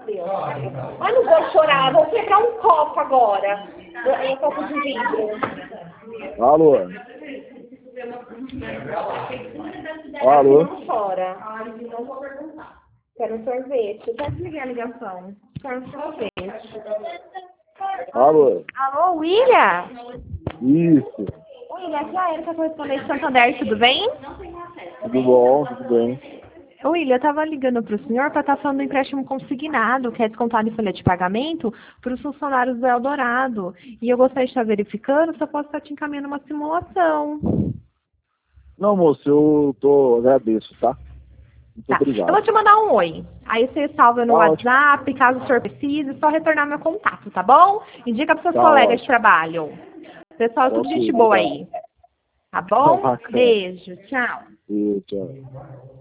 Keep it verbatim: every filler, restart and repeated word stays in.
Deus. Ai, não vou chorar, vou pegar um copo agora. Um copo de vidro. Alô? Alô? Não chora. Não vou perguntar. Quero um sorvete. Eu quero desligar a ligação. Quero um sorvete. Alô? Alô, William? Isso. William, aqui é a Erika, correspondente de Santander, tudo bem? Tudo bom? Tudo bem? William, eu estava ligando para o senhor para estar falando do empréstimo consignado, que é descontado em folha de pagamento, para os funcionários do Eldorado. E eu gostaria de estar verificando se eu posso estar te encaminhando uma simulação. Não, moço, eu tô... agradeço, tá? Muito Tá. obrigado. Eu vou te mandar um oi. Aí você salva no Tá WhatsApp, caso o senhor precise, é só retornar meu contato, tá bom? Indica para seus Tá colegas ótimo. de trabalho. Pessoal, tudo Ok, gente boa obrigado. aí. Tá bom? Bacana. Beijo, tchau. E, tchau.